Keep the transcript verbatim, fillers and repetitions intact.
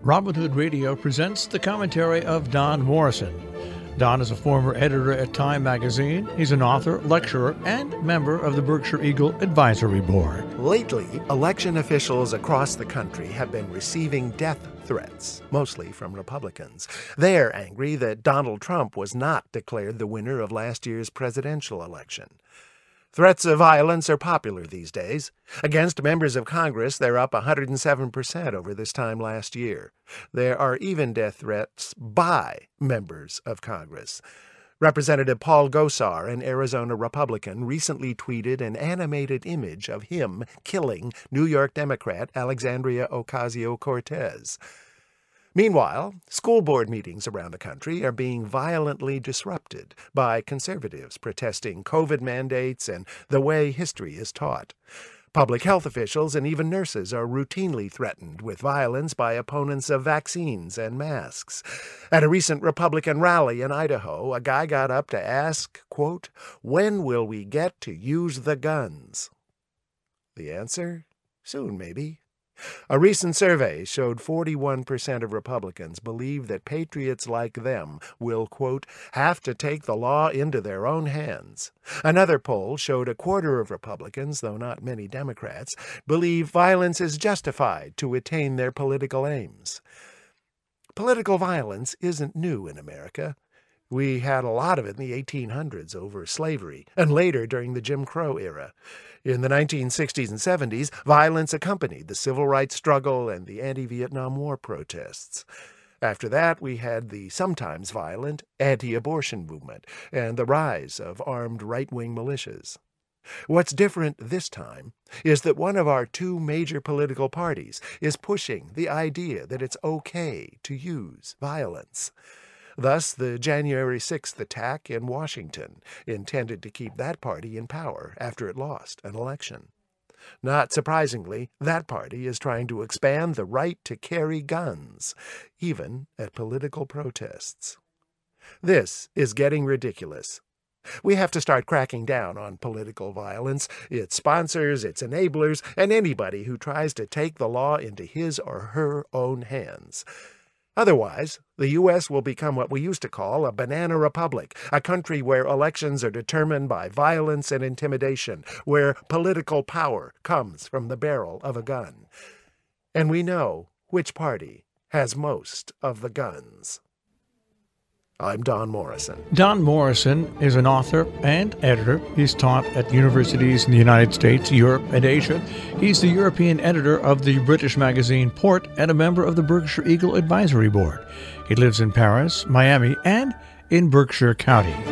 Robin Hood Radio presents the commentary of Don Morrison. Don is a former editor at Time magazine. He's an author, lecturer, and member of the Berkshire Eagle Advisory Board. Lately, election officials across the country have been receiving death threats, mostly from Republicans. They're angry that Donald Trump was not declared the winner of last year's presidential election. Threats of violence are popular these days. Against members of Congress, they're up one hundred seven percent over this time last year. There are even death threats by members of Congress. Representative Paul Gosar, an Arizona Republican, recently tweeted an animated image of him killing New York Democrat Alexandria Ocasio-Cortez. Meanwhile, school board meetings around the country are being violently disrupted by conservatives protesting COVID mandates and the way history is taught. Public health officials and even nurses are routinely threatened with violence by opponents of vaccines and masks. At a recent Republican rally in Idaho, a guy got up to ask, quote, "When will we get to use the guns?" The answer? Soon, maybe. A recent survey showed forty-one percent of Republicans believe that patriots like them will, quote, have to take the law into their own hands. Another poll showed a quarter of Republicans, though not many Democrats, believe violence is justified to attain their political aims. Political violence isn't new in America. We had a lot of it in the eighteen hundreds over slavery, and later during the Jim Crow era. In the nineteen sixties and seventies, violence accompanied the civil rights struggle and the anti-Vietnam War protests. After that, we had the sometimes violent anti-abortion movement and the rise of armed right-wing militias. What's different this time is that one of our two major political parties is pushing the idea that it's okay to use violence. Thus, the January sixth attack in Washington, intended to keep that party in power after it lost an election. Not surprisingly, that party is trying to expand the right to carry guns, even at political protests. This is getting ridiculous. We have to start cracking down on political violence, its sponsors, its enablers, and anybody who tries to take the law into his or her own hands. Otherwise, the U S will become what we used to call a banana republic, a country where elections are determined by violence and intimidation, where political power comes from the barrel of a gun. And we know which party has most of the guns. I'm Don Morrison. Don Morrison is an author and editor. He's taught at universities in the United States, Europe, and Asia. He's the European editor of the British magazine Port and a member of the Berkshire Eagle Advisory Board. He lives in Paris, Miami, and in Berkshire County.